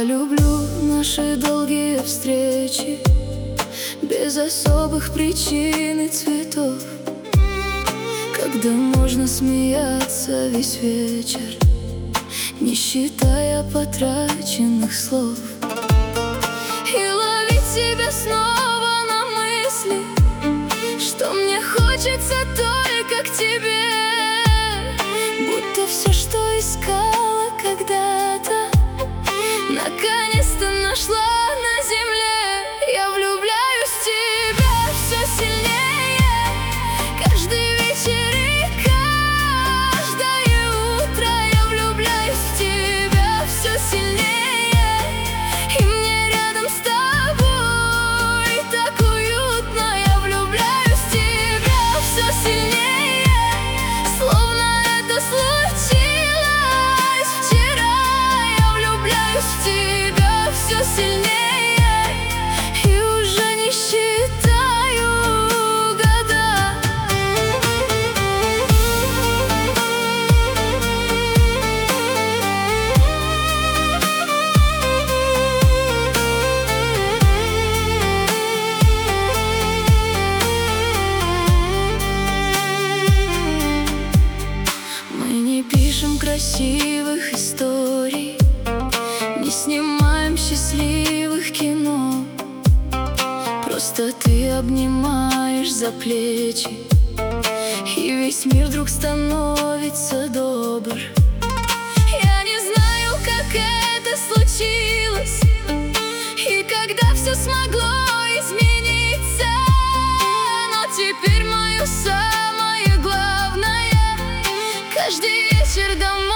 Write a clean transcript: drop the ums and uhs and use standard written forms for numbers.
люблю наши долгие встречи, без особых причин и цветов, когда можно смеяться весь вечер, не считая потраченных слов, и ловить себя снова на мысли, что мне хочется только к тебе, будто все, что искала когда-то, наконец-то нашла на земле. Я влюбляюсь в тебя все сильнее, каждый вечер и каждое утро. Я влюбляюсь в тебя все сильнее, и мне рядом с тобой так уютно. Я влюбляюсь в тебя все сильнее, словно это случилось вчера. Я влюбляюсь в тебя все сильнее и уже не считаю года. Мы не пишем красивых историй, не снимаем счастливых кино, просто ты обнимаешь за плечи, и весь мир вдруг становится добр. Я не знаю, как это случилось и когда все смогло измениться, но теперь мое самое главное — каждый вечер домой